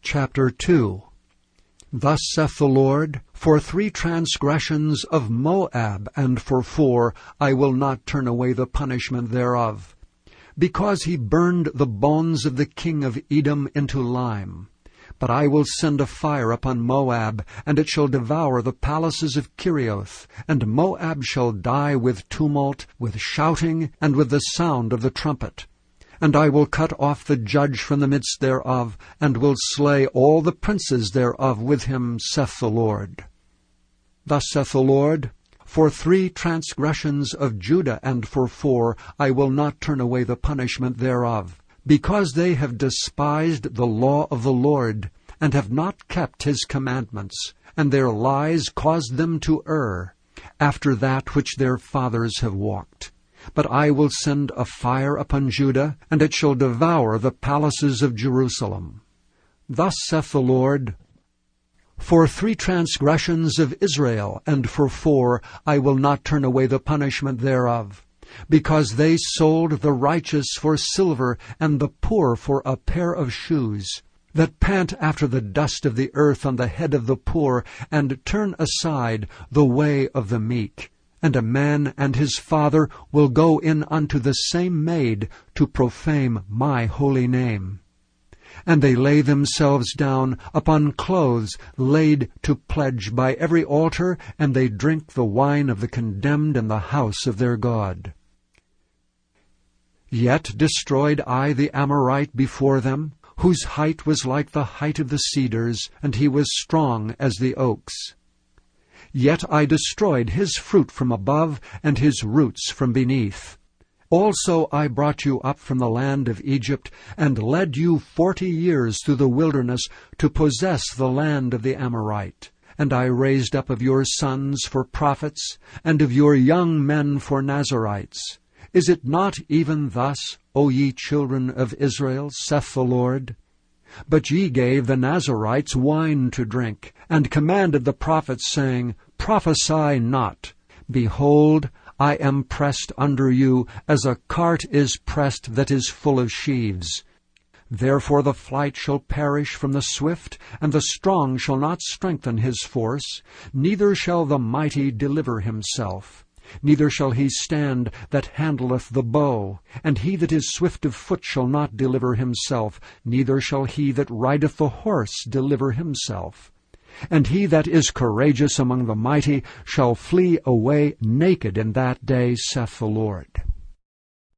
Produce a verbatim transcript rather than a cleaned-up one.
Chapter two. Thus saith the Lord, For three transgressions of Moab, and for four, I will not turn away the punishment thereof. Because he burned the bones of the king of Edom into lime. But I will send a fire upon Moab, and it shall devour the palaces of Kerioth, and Moab shall die with tumult, with shouting, and with the sound of the trumpet. And I will cut off the judge from the midst thereof, and will slay all the princes thereof with him, saith the Lord. Thus saith the Lord, For three transgressions of Judah, and for four, I will not turn away the punishment thereof, because they have despised the law of the Lord, and have not kept his commandments, and their lies caused them to err, after that which their fathers have walked. But I will send a fire upon Judah, and it shall devour the palaces of Jerusalem. Thus saith the Lord, For three transgressions of Israel, and for four, I will not turn away the punishment thereof, because they sold the righteous for silver, and the poor for a pair of shoes, that pant after the dust of the earth on the head of the poor, and turn aside the way of the meek. And a man and his father will go in unto the same maid to profane my holy name. And they lay themselves down upon clothes laid to pledge by every altar, and they drink the wine of the condemned in the house of their God. Yet destroyed I the Amorite before them, whose height was like the height of the cedars, and he was strong as the oaks. Yet I destroyed his fruit from above, and his roots from beneath. Also I brought you up from the land of Egypt, and led you forty years through the wilderness to possess the land of the Amorite. And I raised up of your sons for prophets, and of your young men for Nazarites. Is it not even thus, O ye children of Israel, saith the Lord? But ye gave the Nazarites wine to drink, and commanded the prophets, saying, Prophesy not. Behold, I am pressed under you, as a cart is pressed that is full of sheaves. Therefore the flight shall perish from the swift, and the strong shall not strengthen his force, neither shall the mighty deliver himself. Neither shall he stand that handleth the bow, and he that is swift of foot shall not deliver himself, neither shall he that rideth the horse deliver himself. And he that is courageous among the mighty shall flee away naked in that day, saith the Lord.